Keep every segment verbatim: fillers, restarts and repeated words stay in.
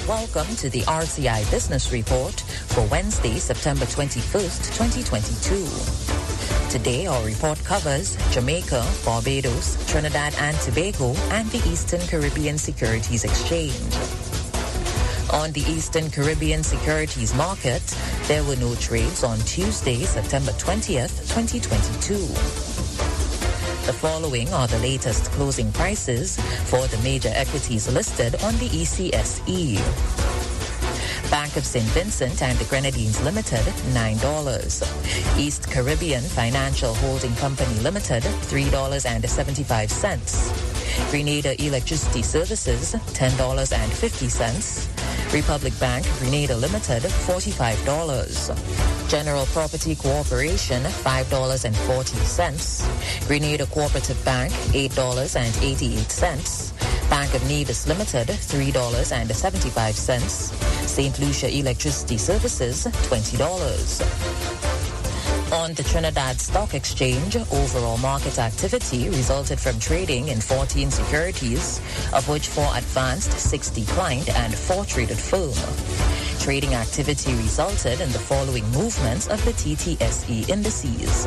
Welcome to the R C I Business Report for Wednesday, September twenty-first, twenty twenty-two. Today, our report covers Jamaica, Barbados, Trinidad and Tobago, and the Eastern Caribbean Securities Exchange. On the Eastern Caribbean Securities Market, there were no trades on Tuesday, September twentieth, twenty twenty-two. The following are the latest closing prices for the major equities listed on the E C S E. Bank of Saint Vincent and the Grenadines Limited, nine dollars. East Caribbean Financial Holding Company Limited, three dollars and seventy-five cents. Grenada Electricity Services, ten dollars and fifty cents. Republic Bank, Grenada Limited, forty-five dollars. General Property Corporation, five dollars and forty cents. Grenada Cooperative Bank, eight dollars and eighty-eight cents. Bank of Nevis Limited, three dollars and seventy-five cents. Saint Lucia Electricity Services, twenty dollars. On the Trinidad Stock Exchange, overall market activity resulted from trading in fourteen securities, of which four advanced, six declined, and four traded firm. Trading activity resulted in the following movements of the T T S E indices.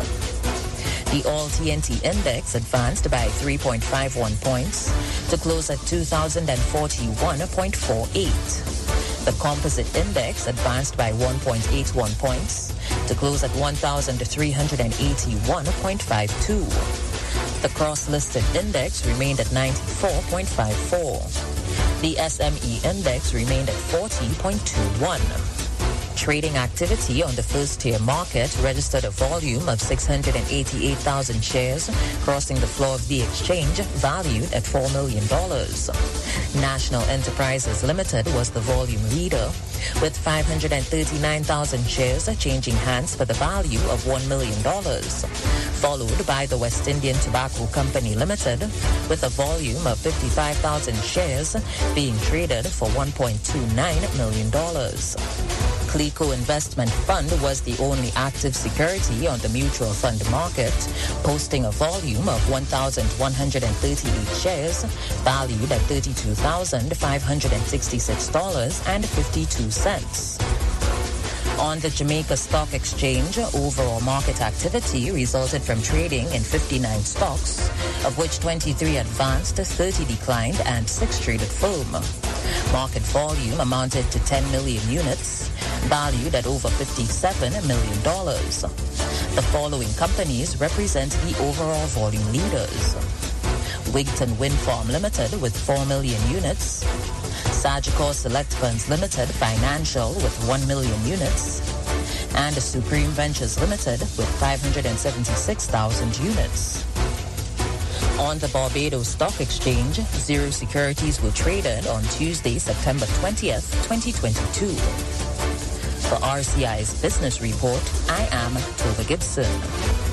The All T N T Index advanced by three point five one points to close at two thousand forty-one point four eight. The Composite Index advanced by one point eight one points to close at one thousand three hundred eighty-one point five two. The Cross-Listed Index remained at ninety-four point five four. The S M E Index remained at forty point two one. Trading activity on the first-tier market registered a volume of six hundred eighty-eight thousand shares, crossing the floor of the exchange, valued at four million dollars. National Enterprises Limited was the volume leader, with five hundred thirty-nine thousand shares changing hands for the value of one million dollars, followed by the West Indian Tobacco Company Limited, with a volume of fifty-five thousand shares being traded for one point two nine million dollars. Clico Investment Fund was the only active security on the mutual fund market, posting a volume of one thousand one hundred thirty-eight shares, valued at thirty-two thousand five hundred sixty-six dollars and fifty-two cents. On the Jamaica Stock Exchange, overall market activity resulted from trading in fifty-nine stocks, of which twenty-three advanced, thirty declined, and six traded firm. Market volume amounted to ten million units, valued at over fifty-seven million dollars. The following companies represent the overall volume leaders: Wigton Wind Farm Limited with four million units, Sagicor Select Funds Limited Financial with one million units, and Supreme Ventures Limited with five hundred seventy-six thousand units. On the Barbados Stock Exchange, zero securities were traded on Tuesday, September twentieth, twenty twenty-two. For R C I's Business Report, I am Tova Gibson.